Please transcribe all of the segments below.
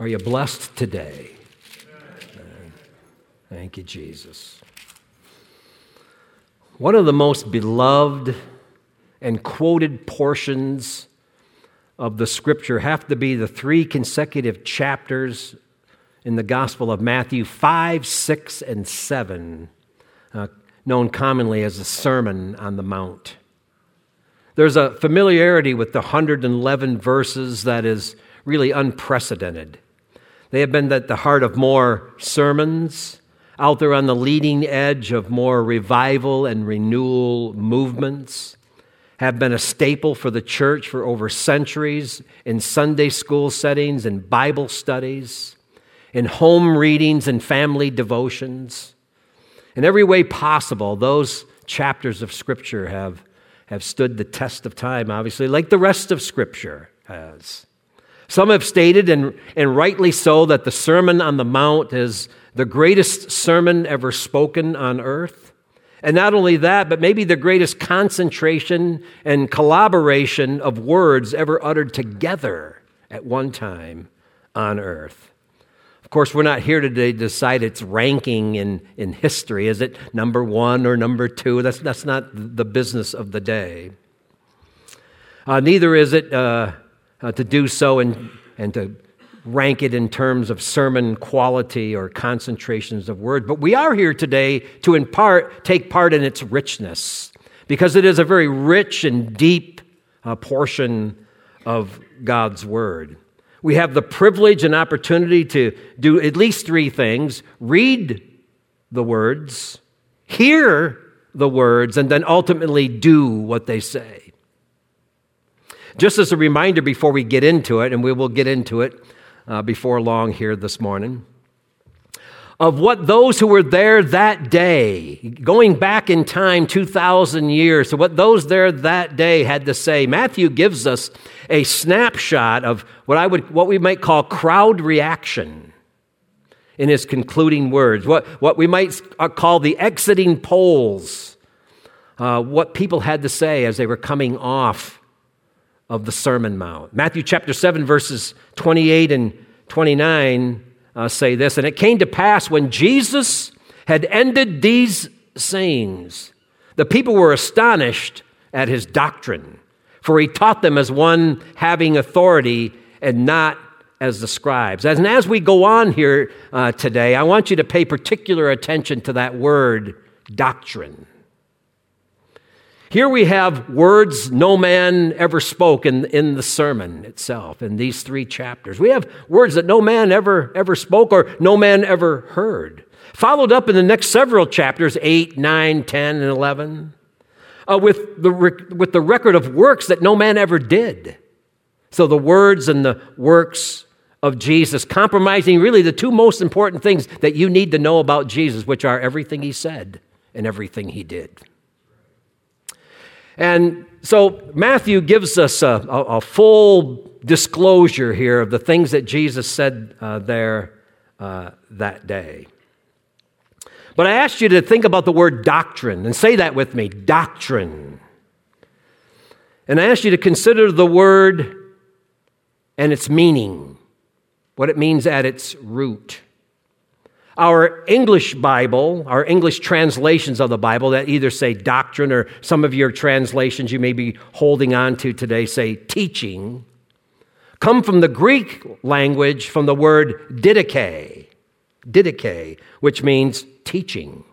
Are you blessed today? Thank you, Jesus. One of the most beloved and quoted portions of the Scripture have to be the 3 consecutive chapters in the Gospel of Matthew, 5, 6, and 7, known commonly as the Sermon on the Mount. There's a familiarity with the 111 verses that is really unprecedented. They have been at the heart of more sermons, out there on the leading edge of more revival and renewal movements, have been a staple for the church for over centuries in Sunday school settings and Bible studies, in home readings and family devotions. In every way possible, those chapters of Scripture have stood the test of time, obviously, like the rest of Scripture has. Some have stated, and rightly so, that the Sermon on the Mount is the greatest sermon ever spoken on earth. And not only that, but maybe the greatest concentration and collaboration of words ever uttered together at one time on earth. Of course, we're not here today to decide its ranking in history. Is it number 1 or number 2? That's not the business of the day. Neither is it to do so and to rank it in terms of sermon quality or concentrations of word. But we are here today to take part in its richness, because it is a very rich and deep portion of God's Word. We have the privilege and opportunity to do at least 3 things: read the words, hear the words, and then ultimately do what they say. Just as a reminder before we get into it, and we will get into it before long here this morning, of what those who were there that day, going back in time 2,000 years, to what those there that day had to say. Matthew gives us a snapshot of what we might call crowd reaction in his concluding words, what we might call the exiting polls, what people had to say as they were coming off of the Sermon Mount. Matthew chapter 7, verses 28 and 29 say this: "And it came to pass when Jesus had ended these sayings, the people were astonished at his doctrine, for he taught them as one having authority and not as the scribes." And as we go on here today, I want you to pay particular attention to that word, doctrine. Here we have words no man ever spoke in the sermon itself, in these 3 chapters. We have words that no man ever spoke or no man ever heard. Followed up in the next several chapters, 8, 9, 10, and 11, with the record of works that no man ever did. So the words and the works of Jesus, compromising really the 2 most important things that you need to know about Jesus, which are everything he said and everything he did. And so Matthew gives us a full disclosure here of the things that Jesus said there that day. But I asked you to think about the word doctrine, and say that with me, doctrine. And I asked you to consider the word and its meaning, what it means at its root. Our English Bible, our English translations of the Bible that either say doctrine, or some of your translations you may be holding on to today say teaching, come from the Greek language, from the word didache, which means teaching.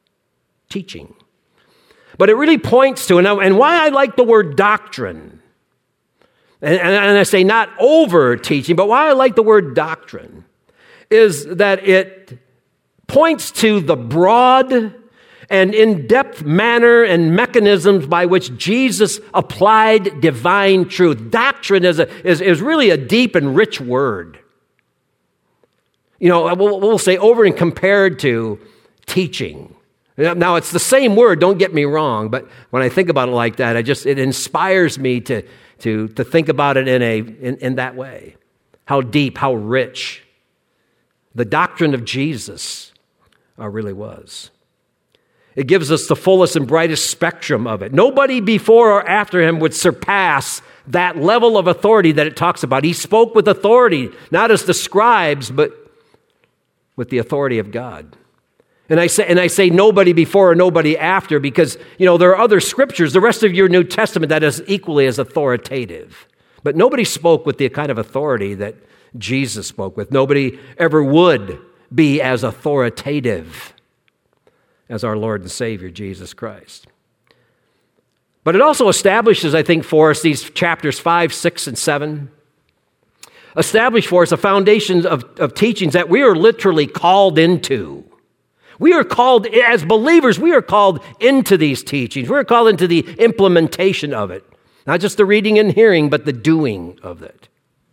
But it really points to, and why I like the word doctrine, and I say not over teaching, but why I like the word doctrine, is that it points to the broad and in-depth manner and mechanisms by which Jesus applied divine truth. Doctrine is really a deep and rich word. You know, we'll say over and compared to teaching. Now, it's the same word, don't get me wrong, but when I think about it like that, it inspires me to think about it in that way. How deep, how rich the doctrine of Jesus really was. It gives us the fullest and brightest spectrum of it. Nobody before or after him would surpass that level of authority that it talks about. He spoke with authority, not as the scribes, but with the authority of God. And I say nobody before or nobody after because, there are other scriptures, the rest of your New Testament that is equally as authoritative. But nobody spoke with the kind of authority that Jesus spoke with. Nobody ever would be as authoritative as our Lord and Savior, Jesus Christ. But it also establishes, I think, for us, these chapters 5, 6, and 7, establish for us a foundation of teachings that we are literally called into. We are called, as believers, we are called into these teachings. We are called into the implementation of it. Not just the reading and hearing, but the doing of it.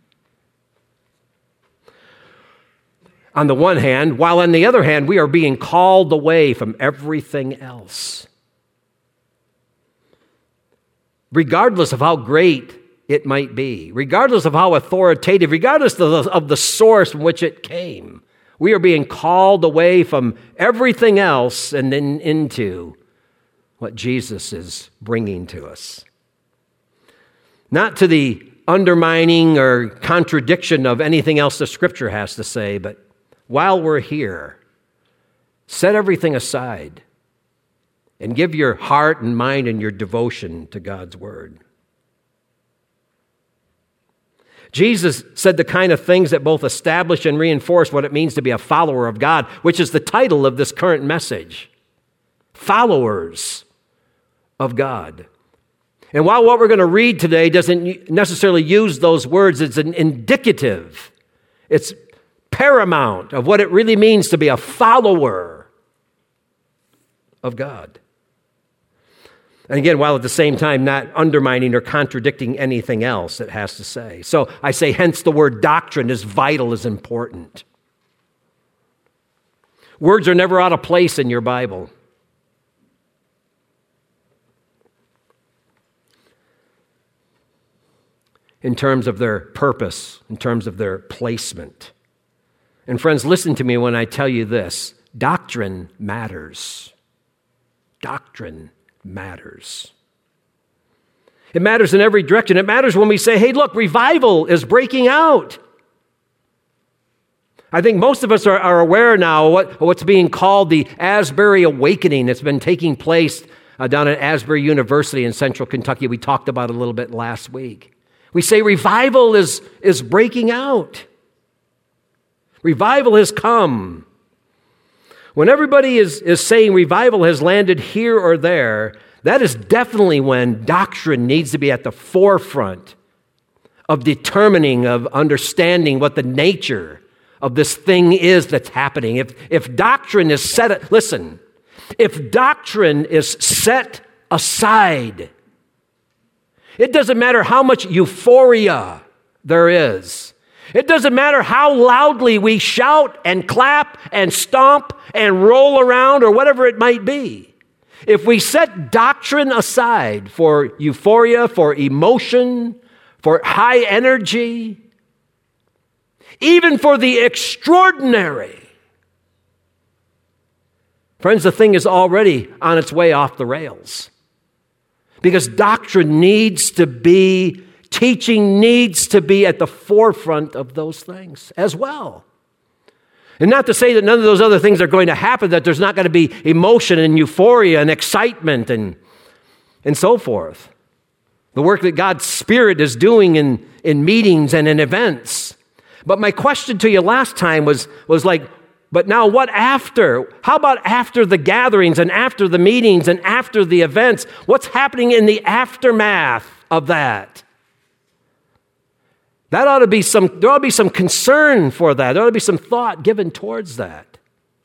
On the one hand, while on the other hand, we are being called away from everything else. Regardless of how great it might be, regardless of how authoritative, regardless of the source from which it came, we are being called away from everything else and then into what Jesus is bringing to us. Not to the undermining or contradiction of anything else the Scripture has to say, but while we're here, set everything aside and give your heart and mind and your devotion to God's Word. Jesus said the kind of things that both establish and reinforce what it means to be a follower of God, which is the title of this current message. Followers of God. And while what we're going to read today doesn't necessarily use those words, it's an indicative, it's paramount of what it really means to be a follower of God. And again, while at the same time not undermining or contradicting anything else it has to say. So I say, hence the word doctrine is vital, is important. Words are never out of place in your Bible. In terms of their purpose, in terms of their placement. And friends, listen to me when I tell you this. Doctrine matters. Doctrine matters. It matters in every direction. It matters when we say, hey, look, revival is breaking out. I think most of us are aware now of what's being called the Asbury Awakening that's been taking place down at Asbury University in central Kentucky. We talked about it a little bit last week. We say revival is breaking out. Revival has come. When everybody is saying revival has landed here or there, that is definitely when doctrine needs to be at the forefront of determining, of understanding what the nature of this thing is that's happening. If doctrine is if doctrine is set aside, it doesn't matter how much euphoria there is. It doesn't matter how loudly we shout and clap and stomp and roll around or whatever it might be. If we set doctrine aside for euphoria, for emotion, for high energy, even for the extraordinary, friends, the thing is already on its way off the rails. Because doctrine needs to be, teaching needs to be at the forefront of those things as well. And not to say that none of those other things are going to happen, that there's not going to be emotion and euphoria and excitement and so forth. The work that God's Spirit is doing in meetings and in events. But my question to you last time was like, but now what after? How about after the gatherings and after the meetings and after the events? What's happening in the aftermath of that? There ought to be some concern for that. There ought to be some thought given towards that.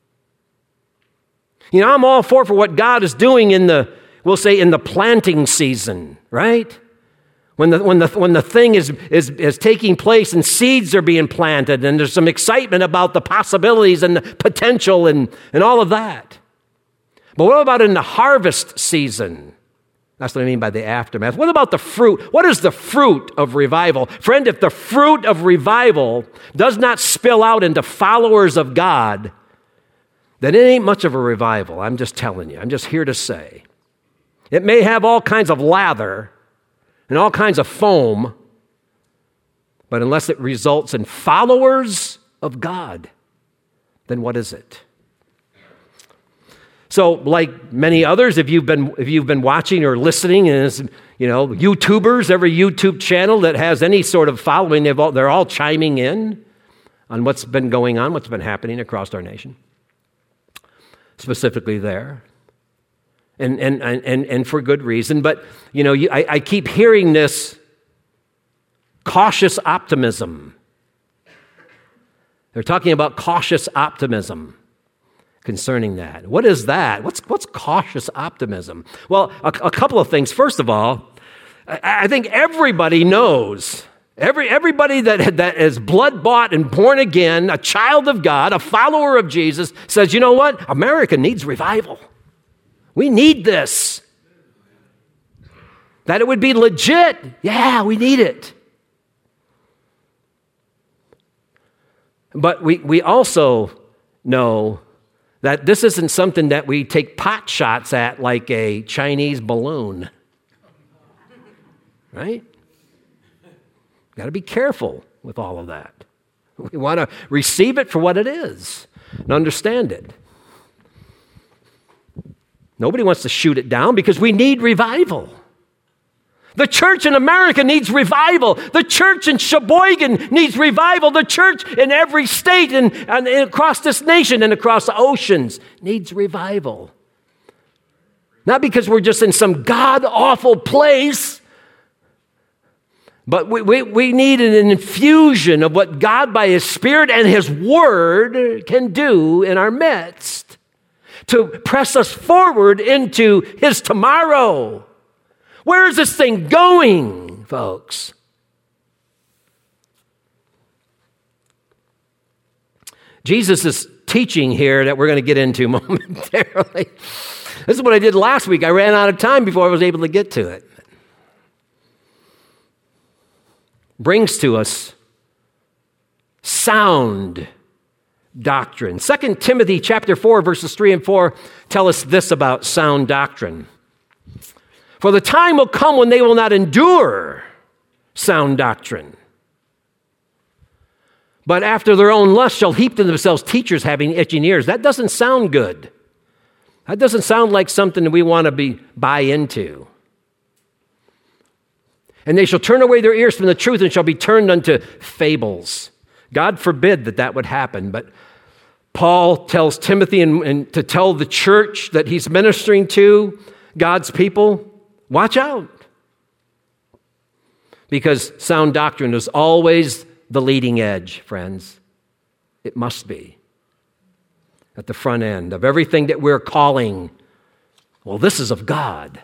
I'm all for what God is doing in the planting season, right? When the thing is taking place and seeds are being planted and there's some excitement about the possibilities and the potential and all of that. But what about in the harvest season? That's what I mean by the aftermath. What about the fruit? What is the fruit of revival? Friend, if the fruit of revival does not spill out into followers of God, then it ain't much of a revival. I'm just telling you. I'm just here to say. It may have all kinds of lather, and all kinds of foam, but unless it results in followers of God, then what is it? So, like many others, if you've been watching or listening, and YouTubers, every YouTube channel that has any sort of following, they're all chiming in on what's been going on, what's been happening across our nation, specifically there, and for good reason. But I keep hearing this cautious optimism. They're talking about cautious optimism concerning that. What is that? What's cautious optimism? Well, a couple of things. First of all, I think everybody knows, everybody that is blood-bought and born again, a child of God, a follower of Jesus, says, you know what? America needs revival. We need this. That it would be legit. Yeah, we need it. But we also know that this isn't something that we take pot shots at like a Chinese balloon. Right? Got to be careful with all of that. We want to receive it for what it is and understand it. Nobody wants to shoot it down because we need revival. The church in America needs revival. The church in Sheboygan needs revival. The church in every state and across this nation and across the oceans needs revival. Not because we're just in some god-awful place, but we need an infusion of what God by His Spirit and His Word can do in our midst to press us forward into His tomorrow. Where is this thing going, folks? Jesus is teaching here that we're going to get into momentarily. This is what I did last week. I ran out of time before I was able to get to it. Brings to us sound doctrine. 2 Timothy chapter 4, verses 3 and 4 tell us this about sound doctrine. For the time will come when they will not endure sound doctrine, but after their own lust shall heap to themselves teachers having itching ears. That doesn't sound good. That doesn't sound like something that we want to buy into. And they shall turn away their ears from the truth and shall be turned unto fables. God forbid that would happen, but Paul tells Timothy and to tell the church that he's ministering to, God's people, watch out. Because sound doctrine is always the leading edge, friends. It must be. At the front end of everything that we're calling, well, this is of God.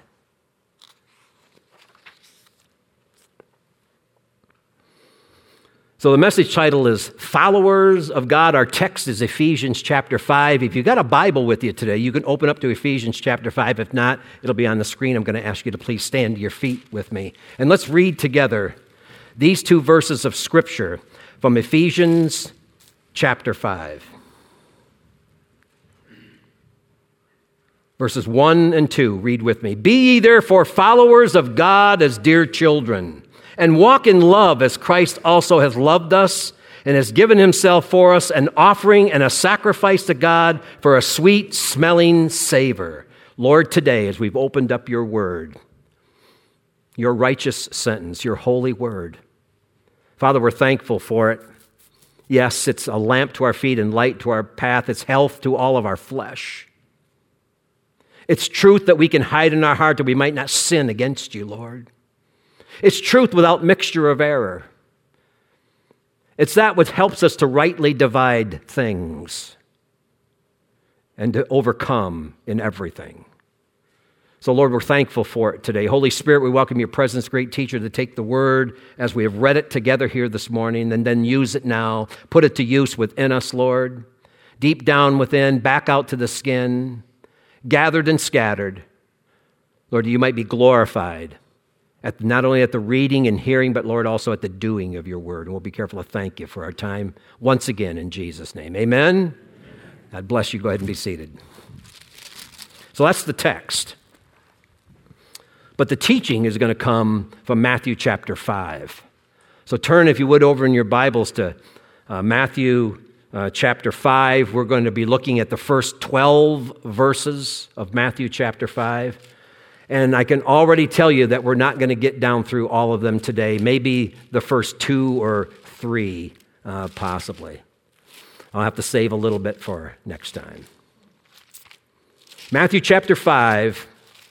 So the message title is Followers of God. Our text is Ephesians chapter 5. If you've got a Bible with you today, you can open up to Ephesians chapter 5. If not, it'll be on the screen. I'm going to ask you to please stand to your feet with me. And let's read together these two verses of Scripture from Ephesians chapter 5. Verses 1 and 2, read with me. Be ye therefore followers of God as dear children, and walk in love as Christ also has loved us and has given himself for us, an offering and a sacrifice to God for a sweet-smelling savor. Lord, today as we've opened up your word, your righteous sentence, your holy word, Father, we're thankful for it. Yes, it's a lamp to our feet and light to our path. It's health to all of our flesh. It's truth that we can hide in our heart that we might not sin against you, Lord. It's truth without mixture of error. It's that which helps us to rightly divide things and to overcome in everything. So, Lord, we're thankful for it today. Holy Spirit, we welcome your presence, great teacher, to take the word as we have read it together here this morning and then use it now. Put it to use within us, Lord. Deep down within, back out to the skin, gathered and scattered. Lord, you might be glorified. Not only at the reading and hearing, but Lord, also at the doing of your word. And we'll be careful to thank you for our time once again in Jesus' name. Amen? God bless you. Go ahead and be seated. So that's the text. But the teaching is going to come from Matthew chapter 5. So turn, if you would, over in your Bibles to Matthew chapter 5. We're going to be looking at the first 12 verses of Matthew chapter 5. And I can already tell you that we're not going to get down through all of them today. Maybe the first 2 or 3, possibly. I'll have to save a little bit for next time. Matthew chapter 5,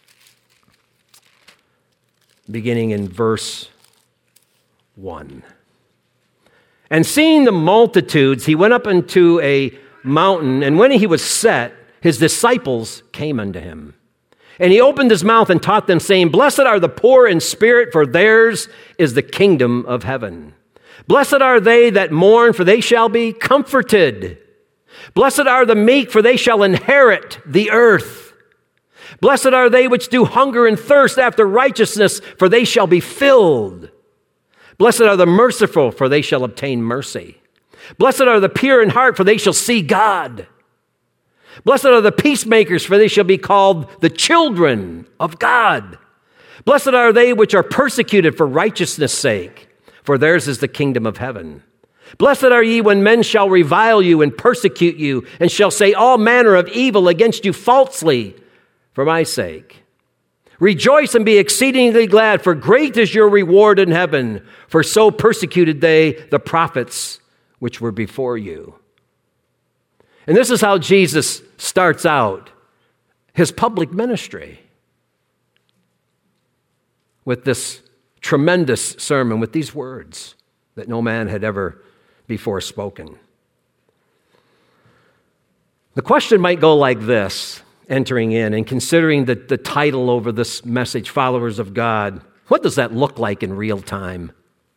beginning in verse 1. And seeing the multitudes, he went up into a mountain, and when he was set, his disciples came unto him. And he opened his mouth and taught them, saying, Blessed are the poor in spirit, for theirs is the kingdom of heaven. Blessed are they that mourn, for they shall be comforted. Blessed are the meek, for they shall inherit the earth. Blessed are they which do hunger and thirst after righteousness, for they shall be filled. Blessed are the merciful, for they shall obtain mercy. Blessed are the pure in heart, for they shall see God. Blessed are the peacemakers, for they shall be called the children of God. Blessed are they which are persecuted for righteousness' sake, for theirs is the kingdom of heaven. Blessed are ye when men shall revile you and persecute you, and shall say all manner of evil against you falsely for my sake. Rejoice and be exceedingly glad, for great is your reward in heaven, for so persecuted they the prophets which were before you. And this is how Jesus starts out his public ministry, with this tremendous sermon, with these words that no man had ever before spoken. The question might go like this, entering in and considering the title over this message, Followers of God. What does that look like in real time?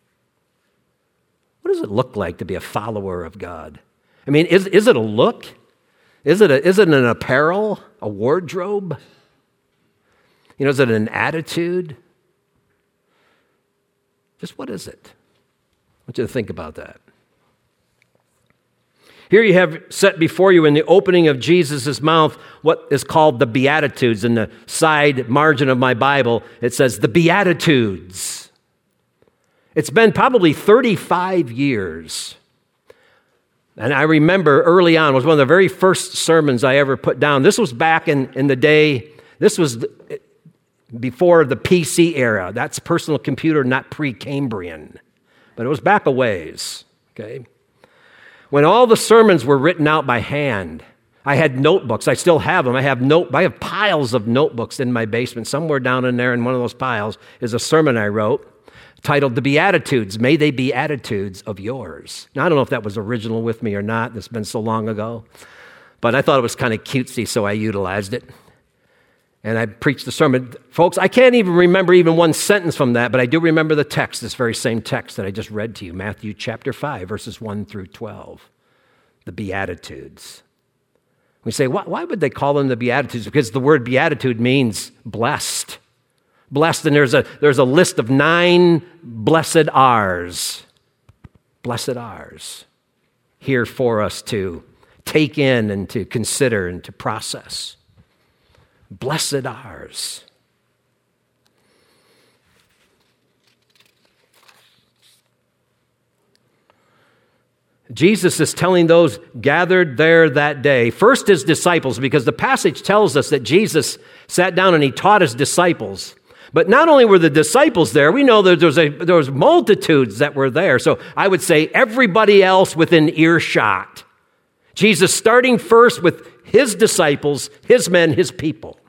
What does it look like to be a follower of God? I mean, is it a look? Is it an apparel, a wardrobe? Is it an attitude? Just what is it? I want you to think about that. Here you have set before you in the opening of Jesus' mouth what is called the Beatitudes. In the side margin of my Bible, it says the Beatitudes. It's been probably 35 years. And I remember early on, it was one of the very first sermons I ever put down. This was back in the day, this was before the PC era. That's personal computer, not pre-Cambrian. But it was back a ways, okay? When all the sermons were written out by hand, I had notebooks. I still have them. I have piles of notebooks in my basement. Somewhere down in there in one of those piles is a sermon I wrote titled The Beatitudes. May they be attitudes of yours. Now, I don't know if that was original with me or not. It's been so long ago. But I thought it was kind of cutesy, so I utilized it. And I preached the sermon. Folks, I can't even remember even one sentence from that, but I do remember the text, this very same text that I just read to you, Matthew chapter 5, verses 1 through 12, the Beatitudes. We say, why would they call them the Beatitudes? Because the word beatitude means blessed. Blessed, and there's a list of 9 blessed R's. Blessed R's here for us to take in and to consider and to process. Blessed R's. Jesus is telling those gathered there that day, first his disciples, because the passage tells us that Jesus sat down and he taught his disciples. But not only were the disciples there, we know that there was multitudes that were there. So I would say everybody else within earshot. Jesus starting first with his disciples, his men, his people.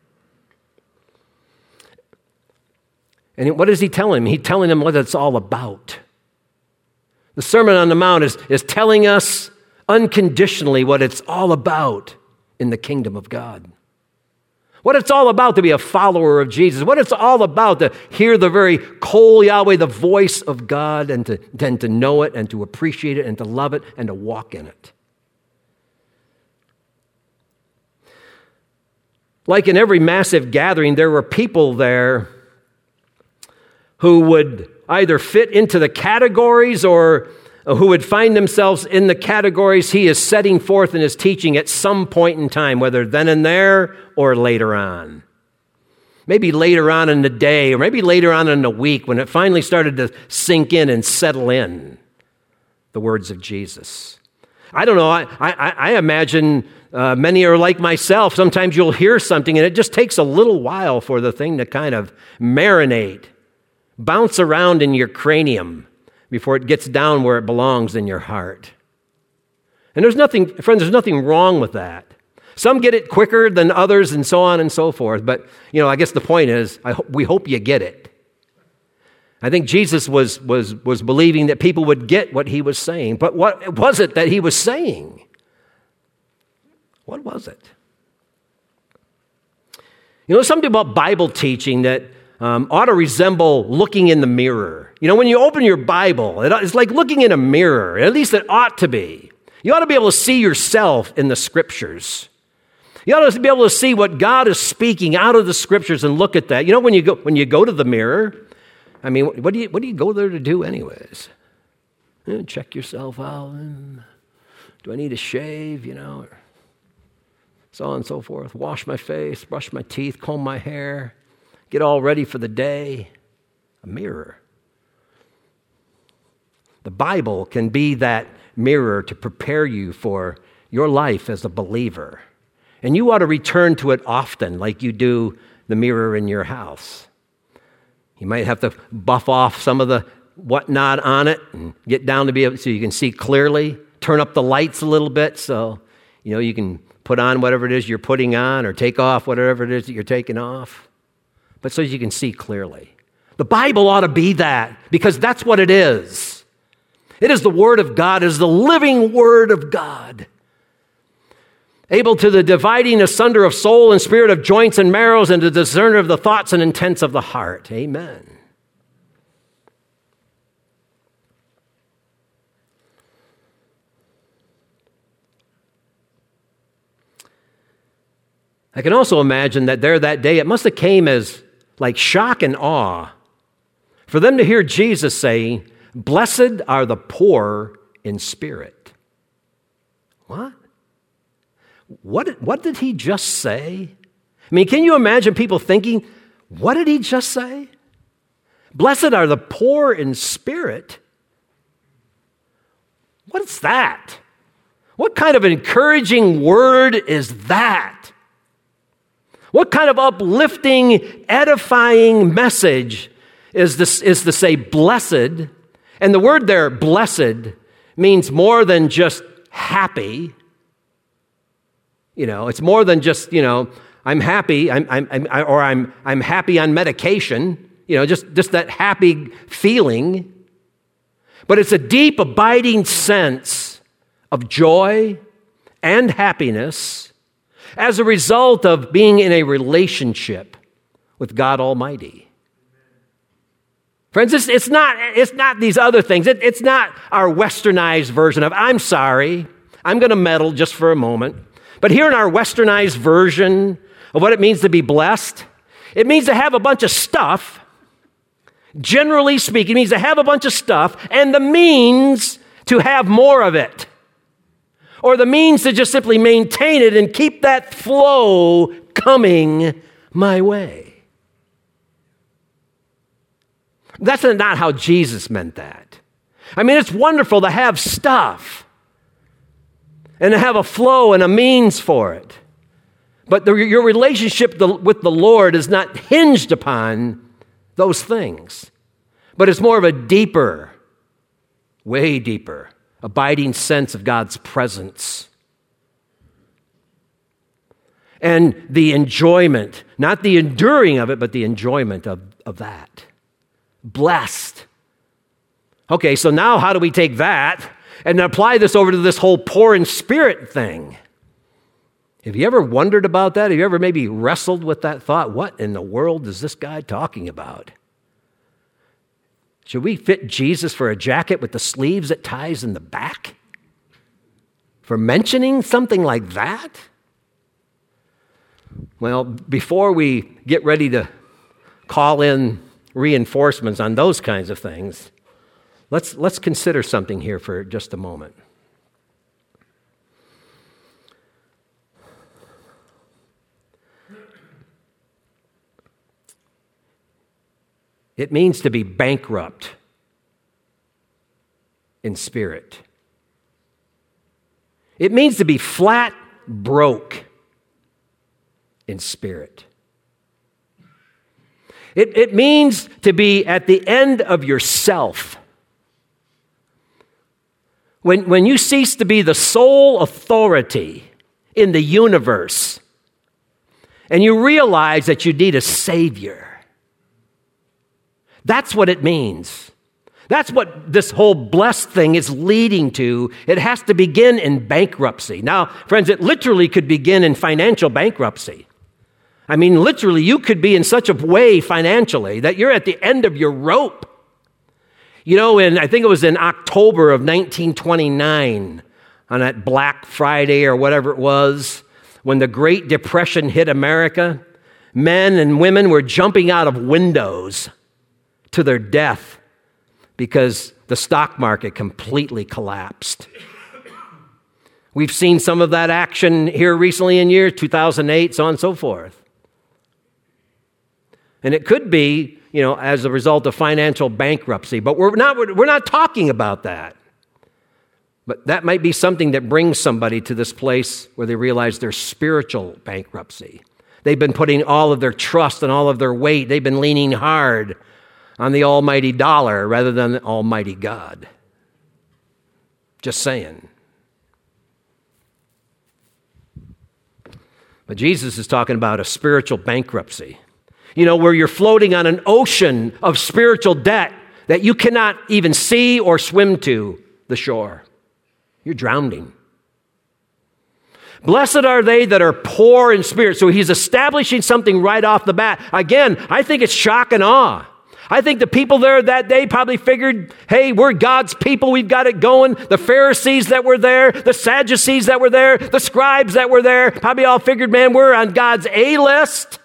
And what is he telling them? He's telling them what it's all about. The Sermon on the Mount is telling us unconditionally what it's all about in the kingdom of God. What it's all about to be a follower of Jesus. What it's all about to hear the very Kol Yahweh, the voice of God, and to know it and to appreciate it and to love it and to walk in it. Like in every massive gathering, there were people there who would either fit into the categories or who would find themselves in the categories he is setting forth in his teaching at some point in time, whether then and there or later on. maybe later on in the day, or maybe later on in the week when it finally started to sink in and settle in, the words of Jesus. I don't know, I imagine many are like myself. Sometimes you'll hear something and it just takes a little while for the thing to kind of marinate, bounce around in your cranium before it gets down where it belongs in your heart. And there's nothing wrong with that. Some get it quicker than others and so on and so forth. But, I guess the point is, we hope you get it. I think Jesus was believing that people would get what he was saying. But what was it that he was saying? What was it? Something about Bible teaching that ought to resemble looking in the mirror. When you open your Bible, it's like looking in a mirror. At least it ought to be. You ought to be able to see yourself in the Scriptures. You ought to be able to see what God is speaking out of the Scriptures and look at that. When you go to the mirror, I mean, what do you go there to do anyways? Check yourself out. Do I need a shave, or so on and so forth. Wash my face, brush my teeth, comb my hair, get all ready for the day. A mirror. The Bible can be that mirror to prepare you for your life as a believer. And you ought to return to it often, like you do the mirror in your house. You might have to buff off some of the whatnot on it and get down to be able so you can see clearly. Turn up the lights a little bit so you can put on whatever it is you're putting on or take off whatever it is that you're taking off. But so you can see clearly. The Bible ought to be that because that's what it is. It is the Word of God. It is the living Word of God. Able to the dividing asunder of soul and spirit, of joints and marrows, and the discerner of the thoughts and intents of the heart. Amen. I can also imagine that that day, it must have came as like shock and awe for them to hear Jesus say, "Blessed are the poor in spirit." What? What did he just say? I mean, can you imagine people thinking, what did he just say? Blessed are the poor in spirit. What's that? What kind of encouraging word is that? What kind of uplifting, edifying message is to say blessed? And the word there, blessed, means more than just happy. It's more than just, I'm happy, I'm happy on medication, just that happy feeling. But it's a deep, abiding sense of joy and happiness as a result of being in a relationship with God Almighty. Friends, it's not these other things. It's not our westernized version of, I'm sorry, I'm going to meddle just for a moment. But here in our westernized version of what it means to be blessed, it means to have a bunch of stuff. Generally speaking, it means to have a bunch of stuff and the means to have more of it. Or the means to just simply maintain it and keep that flow coming my way. That's not how Jesus meant that. I mean, it's wonderful to have stuff and to have a flow and a means for it. But your relationship with the Lord is not hinged upon those things. But it's more of a deeper, way deeper, abiding sense of God's presence. And the enjoyment, not the enduring of it, but the enjoyment of that. Blessed. Okay, so now how do we take that and apply this over to this whole poor in spirit thing? Have you ever wondered about that? Have you ever maybe wrestled with that thought? What in the world is this guy talking about? Should we fit Jesus for a jacket with the sleeves that ties in the back? For mentioning something like that? Well, before we get ready to call in reinforcements on those kinds of things, let's consider something here for just a moment. It means to be bankrupt in spirit. It means to be flat broke in spirit. It means to be at the end of yourself. When you cease to be the sole authority in the universe and you realize that you need a Savior. That's what it means. That's what this whole blessed thing is leading to. It has to begin in bankruptcy. Now, friends, it literally could begin in financial bankruptcy. I mean, literally, you could be in such a way financially that you're at the end of your rope. You know, I think it was in October of 1929, on that Black Friday or whatever it was, when the Great Depression hit America, men and women were jumping out of windows to their death because the stock market completely collapsed. We've seen some of that action here recently in years 2008, so on and so forth. And it could be, as a result of financial bankruptcy, but we're not talking about that. But that might be something that brings somebody to this place where they realize their spiritual bankruptcy. They've been putting all of their trust and all of their weight, they've been leaning hard on the almighty dollar rather than the almighty God. Just saying. But Jesus is talking about a spiritual bankruptcy. Where you're floating on an ocean of spiritual debt that you cannot even see or swim to the shore. You're drowning. Blessed are they that are poor in spirit. So he's establishing something right off the bat. Again, I think it's shock and awe. I think the people there that day probably figured, hey, we're God's people. We've got it going. The Pharisees that were there, the Sadducees that were there, the scribes that were there, probably all figured, man, we're on God's A-list.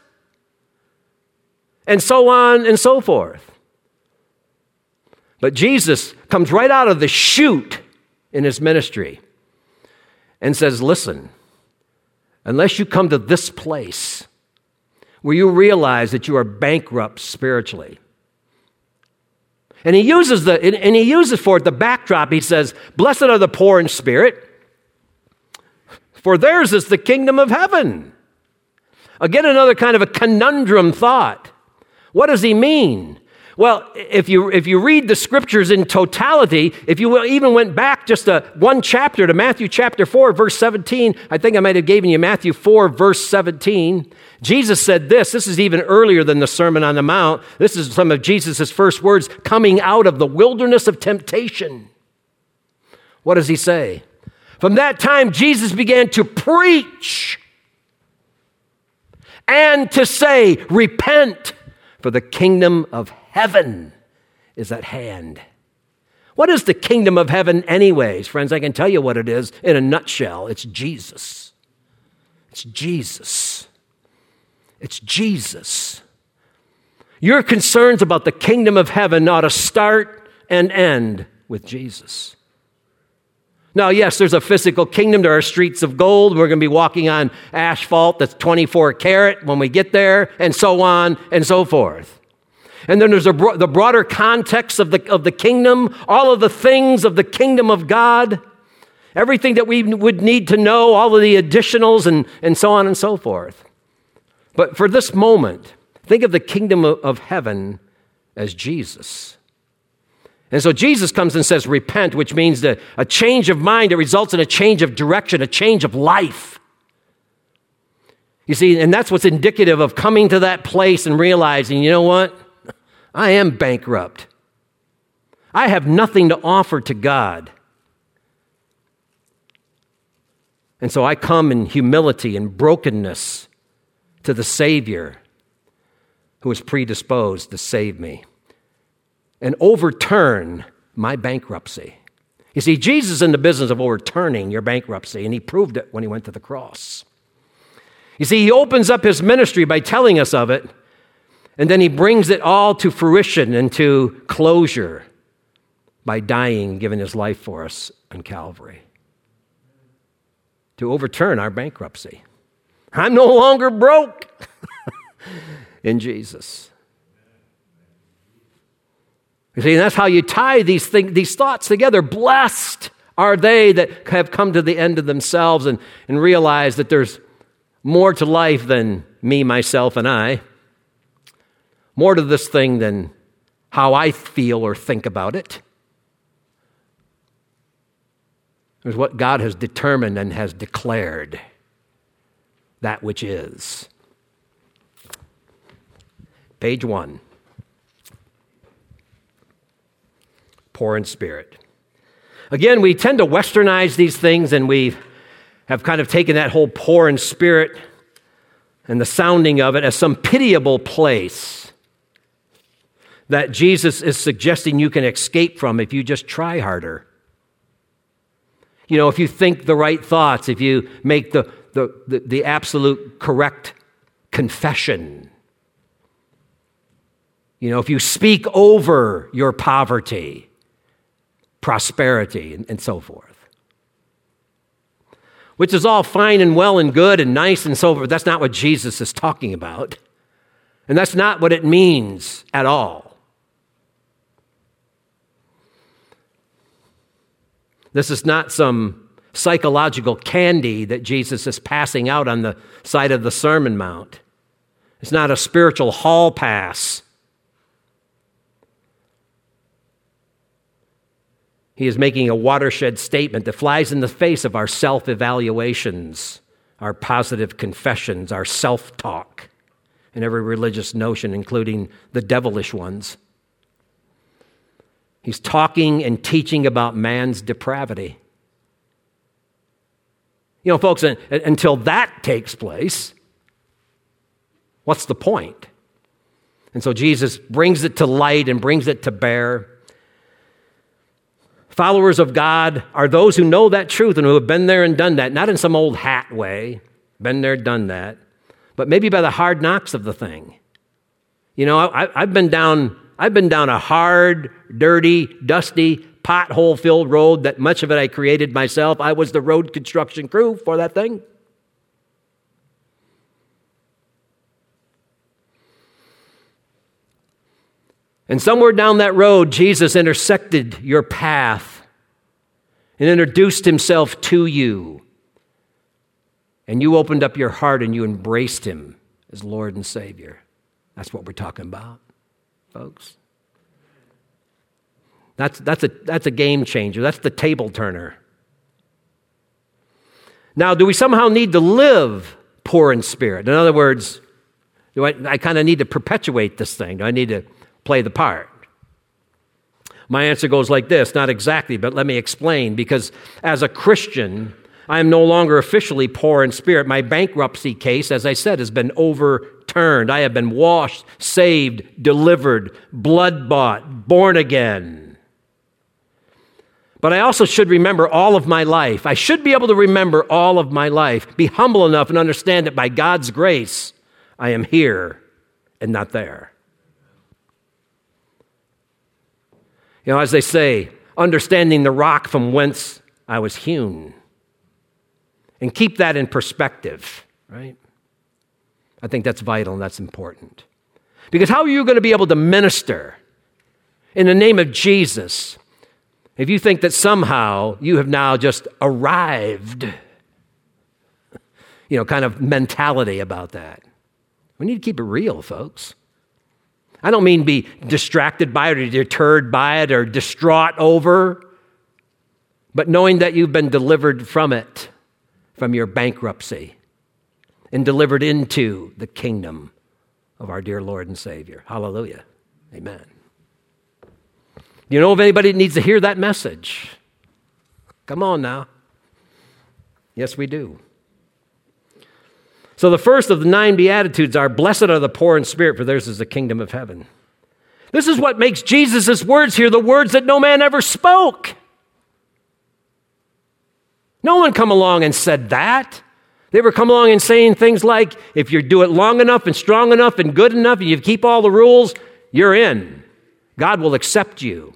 And so on and so forth. But Jesus comes right out of the chute in his ministry and says, listen, unless you come to this place where you realize that you are bankrupt spiritually. And he uses for it the backdrop. He says, blessed are the poor in spirit, for theirs is the kingdom of heaven. Again, another kind of a conundrum thought. What does he mean? Well, if you read the scriptures in totality, if you even went back just one chapter to Matthew chapter 4, verse 17, I think I might have given you Matthew 4, verse 17. Jesus said this is even earlier than the Sermon on the Mount. This is some of Jesus' first words coming out of the wilderness of temptation. What does he say? From that time, Jesus began to preach and to say, repent, for the kingdom of heaven is at hand. What is the kingdom of heaven anyways? Friends, I can tell you what it is in a nutshell. It's Jesus. It's Jesus. It's Jesus. Your concerns about the kingdom of heaven ought to start and end with Jesus. Now, yes, there's a physical kingdom. There are streets of gold. We're going to be walking on asphalt that's 24 karat when we get there, and so on and so forth. And then there's the broader context of the kingdom, all of the things of the kingdom of God, everything that we would need to know, all of the additionals, and so on and so forth. But for this moment, think of the kingdom of heaven as Jesus. And so Jesus comes and says, repent, which means a change of mind that results in a change of direction, a change of life. You see, and that's what's indicative of coming to that place and realizing, you know what? I am bankrupt. I have nothing to offer to God. And so I come in humility and brokenness to the Savior who is predisposed to save me and overturn my bankruptcy. You see, Jesus is in the business of overturning your bankruptcy, and he proved it when he went to the cross. You see, he opens up his ministry by telling us of it, and then he brings it all to fruition and to closure by dying and giving his life for us on Calvary to overturn our bankruptcy. I'm no longer broke in Jesus. You see, and that's how you tie these thoughts together. Blessed are they that have come to the end of themselves and realize that there's more to life than me, myself, and I. More to this thing than how I feel or think about it. There's what God has determined and has declared, that which is. Page 1. Poor in spirit. Again, we tend to westernize these things, and we have kind of taken that whole poor in spirit and the sounding of it as some pitiable place that Jesus is suggesting you can escape from if you just try harder. You know, if you think the right thoughts, if you make the absolute correct confession. You know, if you speak over your poverty, prosperity, and so forth. Which is all fine and well and good and nice and so forth. That's not what Jesus is talking about. And that's not what it means at all. This is not some psychological candy that Jesus is passing out on the side of the Sermon Mount. It's not a spiritual hall pass. He is making a watershed statement that flies in the face of our self-evaluations, our positive confessions, our self-talk, and every religious notion, including the devilish ones. He's talking and teaching about man's depravity. You know, folks, until that takes place, what's the point? And so Jesus brings it to light and brings it to bear. Followers of God are those who know that truth and who have been there and done that, not in some old hat way, been there, done that, but maybe by the hard knocks of the thing. You know, I've been down a hard, dirty, dusty, pothole-filled road that much of it I created myself. I was the road construction crew for that thing. And somewhere down that road, Jesus intersected your path and introduced himself to you. And you opened up your heart and you embraced him as Lord and Savior. That's what we're talking about, folks. That's a game changer. That's the table turner. Now, do we somehow need to live poor in spirit? In other words, do I kind of need to perpetuate this thing? Do I need to play the part? My answer goes like this, not exactly, but let me explain. Because as a Christian, I am no longer officially poor in spirit. My bankruptcy case, as I said, has been overturned. I have been washed, saved, delivered, blood-bought, born again. But I also should remember all of my life. I should be able to remember all of my life, be humble enough and understand that by God's grace, I am here and not there. You know, as they say, understanding the rock from whence I was hewn. And keep that in perspective, right? I think that's vital and that's important. Because how are you going to be able to minister in the name of Jesus if you think that somehow you have now just arrived? You know, kind of mentality about that. We need to keep it real, folks. I don't mean be distracted by it or deterred by it or distraught over, but knowing that you've been delivered from it, from your bankruptcy, and delivered into the kingdom of our dear Lord and Savior. Hallelujah. Amen. Do you know of anybody that needs to hear that message? Come on now. Yes, we do. So the first of the 9 Beatitudes are, blessed are the poor in spirit, for theirs is the kingdom of heaven. This is what makes Jesus' words here the words that no man ever spoke. No one come along and said that. They were come along and saying things like, if you do it long enough and strong enough and good enough and you keep all the rules, you're in. God will accept you.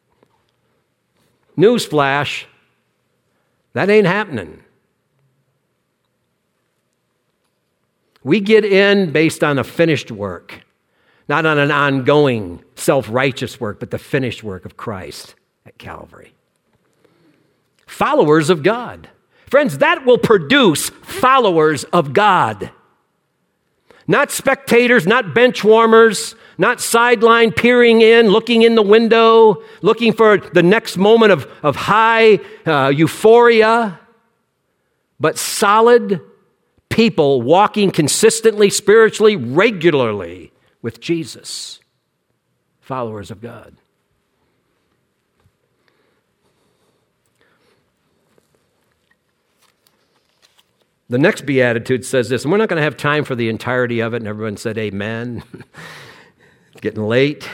Newsflash, that ain't happening. We get in based on a finished work, Not on an ongoing self-righteous work, but the finished work of Christ at Calvary. Followers of God. Friends, that will produce followers of God. Not spectators, not bench warmers, not sideline peering in, looking in the window, looking for the next moment of high euphoria, but solid people walking consistently, spiritually, regularly with Jesus. Followers of God. The next beatitude says this, and we're not going to have time for the entirety of it, and everyone said amen. It's getting late.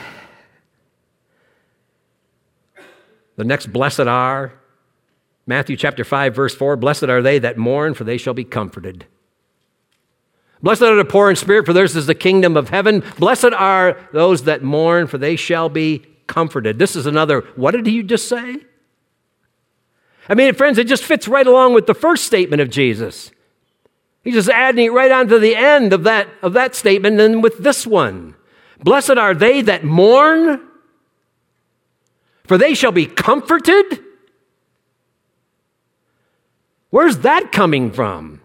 The next blessed are, Matthew chapter 5, verse 4, blessed are they that mourn, for they shall be comforted. Blessed are the poor in spirit, for theirs is the kingdom of heaven. Blessed are those that mourn, for they shall be comforted. This is another, what did he just say? I mean, friends, it just fits right along with the first statement of Jesus. He's just adding it right on to the end of that statement, and then with this one. Blessed are they that mourn, for they shall be comforted. Where's that coming from?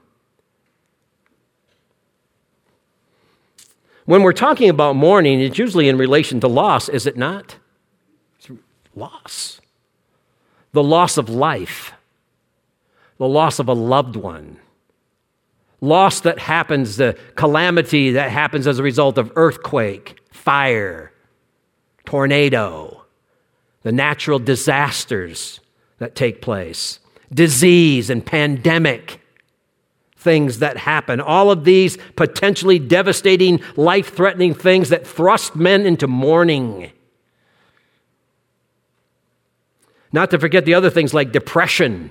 When we're talking about mourning, it's usually in relation to loss, is it not? It's loss. The loss of life. The loss of a loved one. Loss that happens, the calamity that happens as a result of earthquake, fire, tornado, the natural disasters that take place, disease and pandemic, things that happen. All of these potentially devastating, life-threatening things that thrust men into mourning. Not to forget the other things like depression,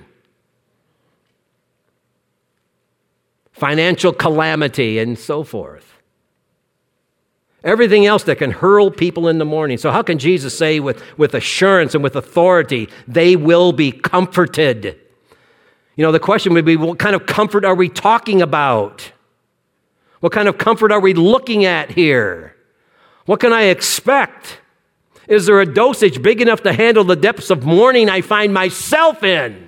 financial calamity, and so forth. Everything else that can hurl people in the morning. So how can Jesus say with assurance and with authority, they will be comforted? You know, the question would be, what kind of comfort are we talking about? What kind of comfort are we looking at here? What can I expect? Is there a dosage big enough to handle the depths of mourning I find myself in?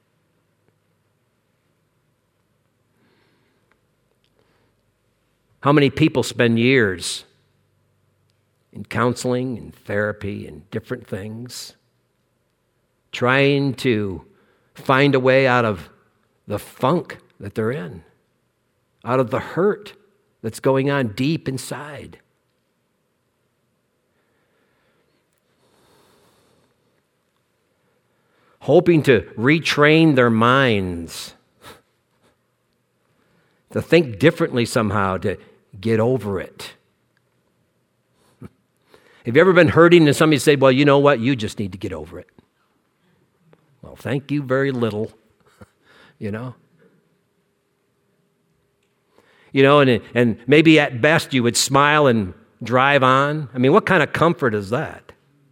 How many people spend years in counseling and therapy and different things, trying to find a way out of the funk that they're in, out of the hurt that's going on deep inside? Hoping to retrain their minds to think differently somehow, to get over it. Have you ever been hurting and somebody say, well, you know what, you just need to get over it? Well, thank you very little, you know? You know, and maybe at best you would smile and drive on. I mean, what kind of comfort is that?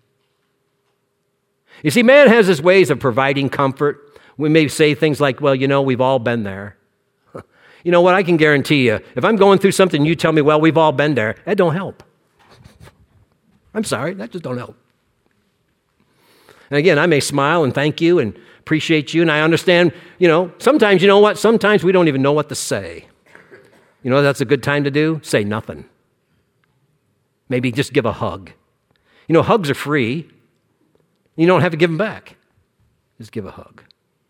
You see, man has his ways of providing comfort. We may say things like, well, you know, we've all been there. You know what, I can guarantee you, if I'm going through something, you tell me, well, we've all been there, that don't help. I'm sorry, that just don't help. And again, I may smile and thank you and appreciate you, and I understand, you know, sometimes, you know what, sometimes we don't even know what to say. You know, that's a good time to do? Say nothing. Maybe just give a hug. You know, hugs are free. You don't have to give them back. Just give a hug.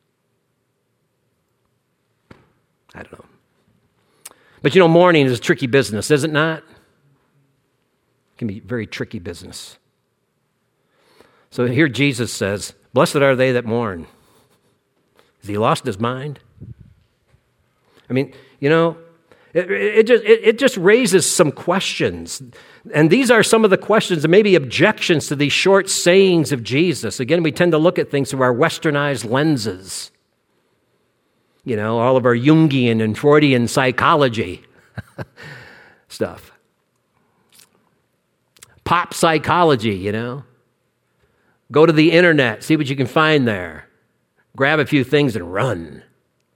I don't know. But you know, mourning is a tricky business, is it not? It can be very tricky business. So here Jesus says, blessed are they that mourn. Has he lost his mind? I mean, you know, it just raises some questions. And these are some of the questions and maybe objections to these short sayings of Jesus. Again, we tend to look at things through our westernized lenses. You know, all of our Jungian and Freudian psychology stuff. Pop psychology, you know. Go to the internet, see what you can find there. Grab a few things and run.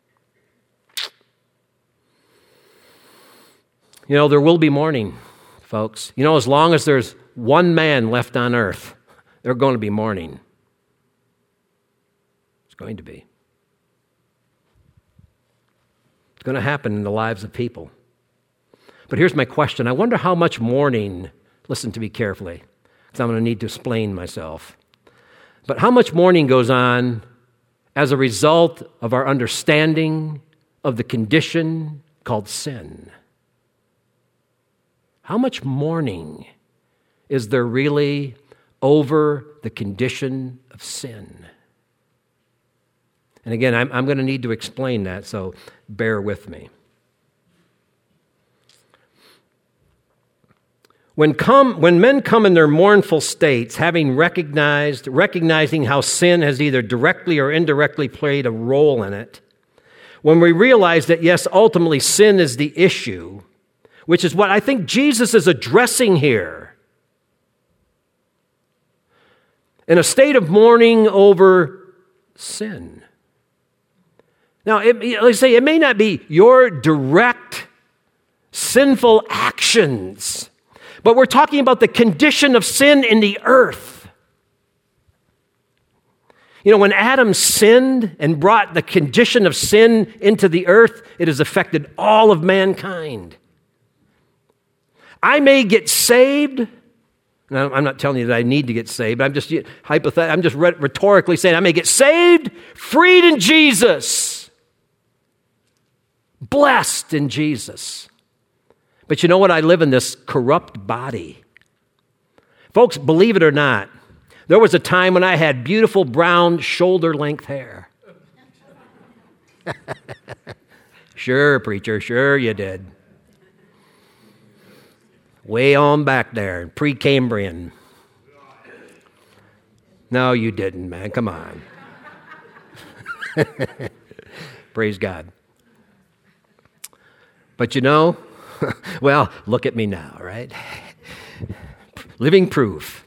You know, there will be mourning, folks. You know, as long as there's one man left on earth, there's going to be mourning. It's going to be. It's going to happen in the lives of people. But here's my question. I wonder how much mourning, listen to me carefully, because I'm going to need to explain myself. But how much mourning goes on as a result of our understanding of the condition called sin? How much mourning is there really over the condition of sin? And again, I'm going to need to explain that, so bear with me. When men come in their mournful states, having recognizing how sin has either directly or indirectly played a role in it, when we realize that, yes, ultimately sin is the issue, which is what I think Jesus is addressing here, in a state of mourning over sin. Now, let's say it may not be your direct sinful actions, but we're talking about the condition of sin in the earth. You know, when Adam sinned and brought the condition of sin into the earth, it has affected all of mankind. I may get saved. Now, I'm not telling you that I need to get saved. I'm just rhetorically saying I may get saved, freed in Jesus, blessed in Jesus. But you know what? I live in this corrupt body. Folks, believe it or not, there was a time when I had beautiful brown shoulder-length hair. Sure, preacher, sure you did. Way on back there, pre-Cambrian. No, you didn't, man. Come on. Praise God. But you know, well, look at me now, right? Living proof.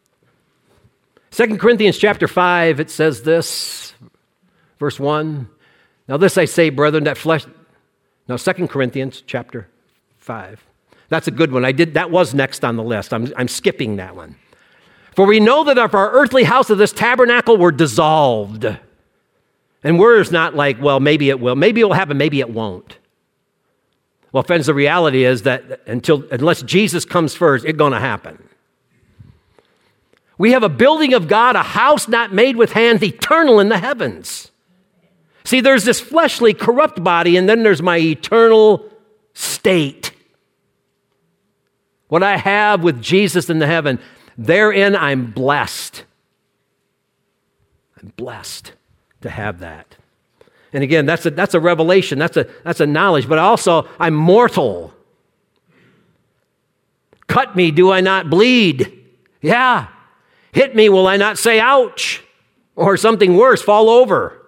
2 Corinthians chapter 5, it says this, verse 1. Now this I say, brethren, that flesh... Now 2 Corinthians chapter 5. That's a good one. That was next on the list. I'm skipping that one. For we know that if our earthly house of this tabernacle were dissolved, and we're not like, well, maybe it will. Maybe it will happen, maybe it won't. Well, friends, the reality is that unless Jesus comes first, it's going to happen. We have a building of God, a house not made with hands, eternal in the heavens. See, there's this fleshly, corrupt body, and then there's my eternal state. What I have with Jesus in the heaven, therein I'm blessed. I'm blessed to have that. And again, that's a revelation, that's a knowledge, but also I'm mortal. Cut me, do I not bleed? Yeah. Hit me, will I not say ouch? Or something worse, fall over.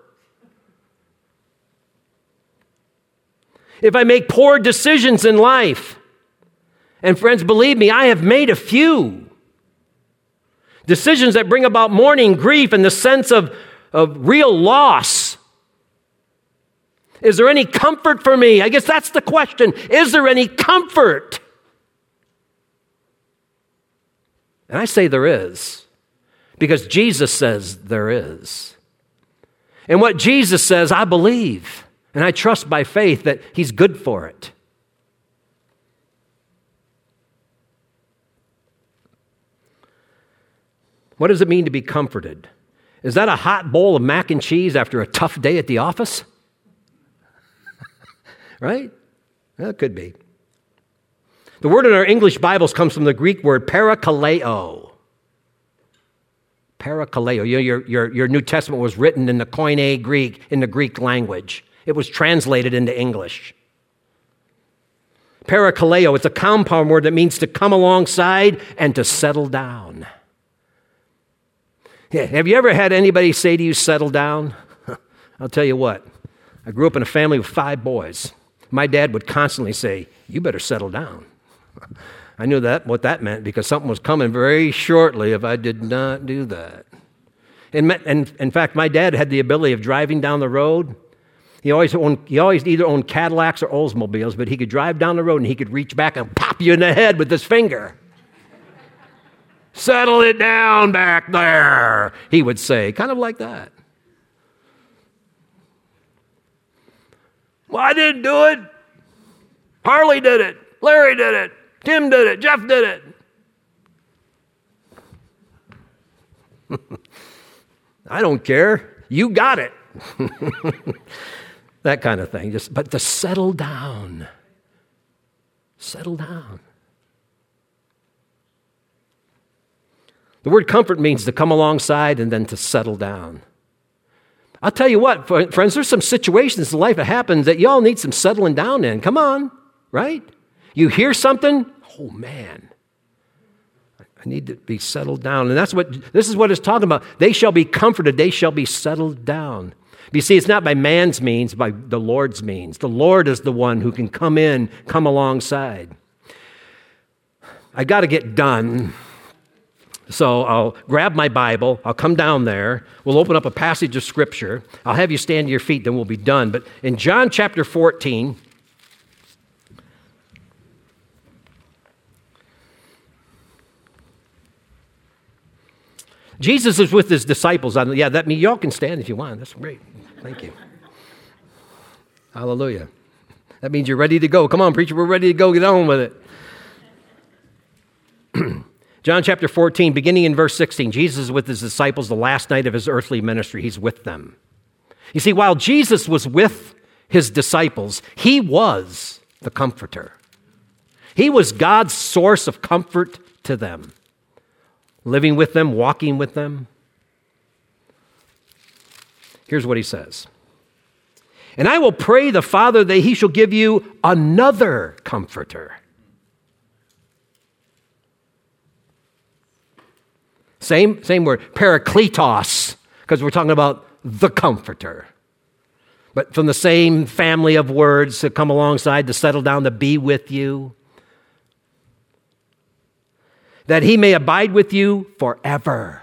If I make poor decisions in life, and friends, believe me, I have made a few decisions that bring about mourning, grief, and the sense of real loss. Is there any comfort for me? I guess that's the question. Is there any comfort? And I say there is, because Jesus says there is. And what Jesus says, I believe, and I trust by faith that He's good for it. What does it mean to be comforted? Is that a hot bowl of mac and cheese after a tough day at the office? Right? Well, it could be. The word in our English Bibles comes from the Greek word parakaleo. Parakaleo. Your New Testament was written in the Koine Greek, in the Greek language. It was translated into English. Parakaleo, it's a compound word that means to come alongside and to settle down. Yeah, have you ever had anybody say to you, settle down? I'll tell you what. I grew up in a family with 5 boys. My dad would constantly say, you better settle down. I knew what that meant because something was coming very shortly if I did not do that. And in fact, my dad had the ability of driving down the road, He always either owned Cadillacs or Oldsmobiles, but he could drive down the road and he could reach back and pop you in the head with his finger. Settle it down back there, he would say, kind of like that. Well, I didn't do it. Harley did it. Larry did it. Tim did it. Jeff did it. I don't care. You got it. That kind of thing. But to settle down. Settle down. The word comfort means to come alongside and then to settle down. I'll tell you what, friends, there's some situations in life that happens that y'all need some settling down in. Come on, right? You hear something, oh man, I need to be settled down. And this is what it's talking about. They shall be comforted, they shall be settled down. But you see, it's not by man's means, by the Lord's means. The Lord is the one who can come alongside. I got to get done. So I'll grab my Bible, I'll come down there, we'll open up a passage of Scripture, I'll have you stand to your feet, then we'll be done. But in John chapter 14, Jesus is with his disciples. Y'all can stand if you want, that's great. Thank you. Hallelujah. That means you're ready to go. Come on, preacher, we're ready to go, get on with it. John chapter 14, beginning in verse 16, Jesus is with his disciples the last night of his earthly ministry. He's with them. You see, while Jesus was with his disciples, he was the comforter. He was God's source of comfort to them, living with them, walking with them. Here's what he says. And I will pray the Father that he shall give you another comforter. Same word, parakletos, because we're talking about the comforter. But from the same family of words to come alongside, to settle down, to be with you. That he may abide with you forever.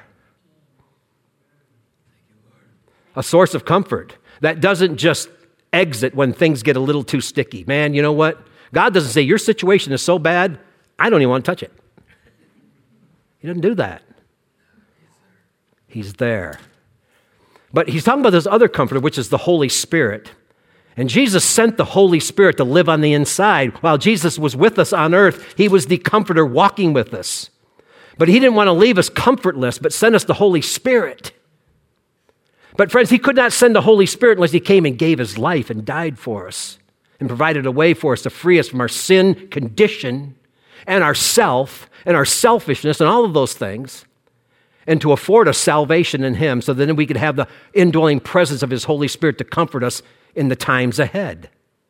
A source of comfort that doesn't just exit when things get a little too sticky. Man, you know what? God doesn't say, your situation is so bad, I don't even want to touch it. He doesn't do that. He's there. But he's talking about this other comforter, which is the Holy Spirit. And Jesus sent the Holy Spirit to live on the inside. While Jesus was with us on earth, he was the comforter walking with us. But he didn't want to leave us comfortless, but sent us the Holy Spirit. But friends, he could not send the Holy Spirit unless he came and gave his life and died for us and provided a way for us to free us from our sin condition and our self and our selfishness and all of those things, and to afford us salvation in him so that then we could have the indwelling presence of his Holy Spirit to comfort us in the times ahead.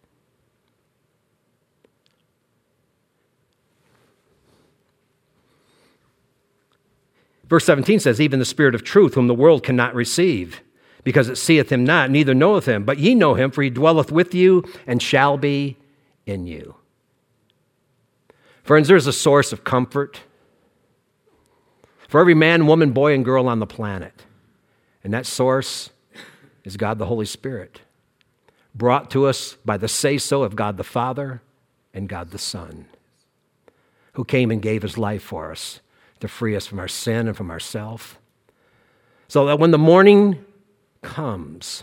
Verse 17 says, even the Spirit of truth, whom the world cannot receive, because it seeth him not, neither knoweth him. But ye know him, for he dwelleth with you and shall be in you. Friends, there's a source of comfort for every man, woman, boy, and girl on the planet. And that source is God the Holy Spirit, brought to us by the say-so of God the Father and God the Son, who came and gave his life for us to free us from our sin and from ourself, so that when the morning comes,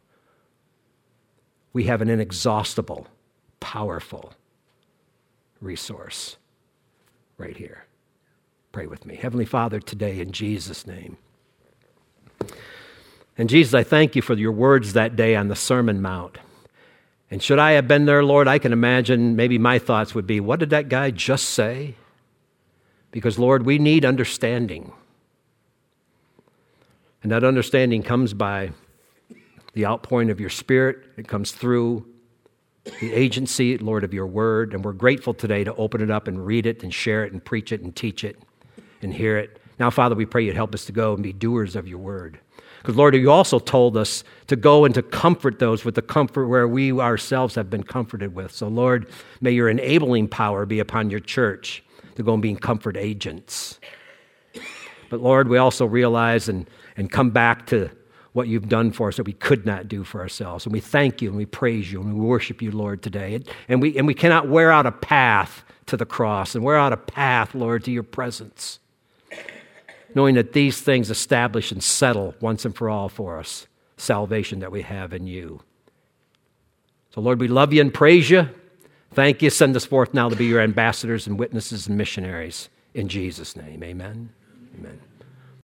we have an inexhaustible, powerful resource right here. Pray with me. Heavenly Father, today in Jesus' name. And Jesus, I thank you for your words that day on the Sermon Mount. And should I have been there, Lord, I can imagine maybe my thoughts would be, what did that guy just say? Because, Lord, we need understanding. And that understanding comes by the outpouring of your Spirit. It comes through the agency, Lord, of your word. And we're grateful today to open it up and read it and share it and preach it and teach it and hear it. Now, Father, we pray you'd help us to go and be doers of your word. Because, Lord, you also told us to go and to comfort those with the comfort where we ourselves have been comforted with. So, Lord, may your enabling power be upon your church to go and be comfort agents. But, Lord, we also realize and come back to what you've done for us that we could not do for ourselves. And we thank you and we praise you and we worship you, Lord, today. And we cannot wear out a path to the cross and wear out a path, Lord, to your presence, knowing that these things establish and settle once and for all for us salvation that we have in you. So, Lord, we love you and praise you. Thank you. Send us forth now to be your ambassadors and witnesses and missionaries. In Jesus' name, amen. Amen.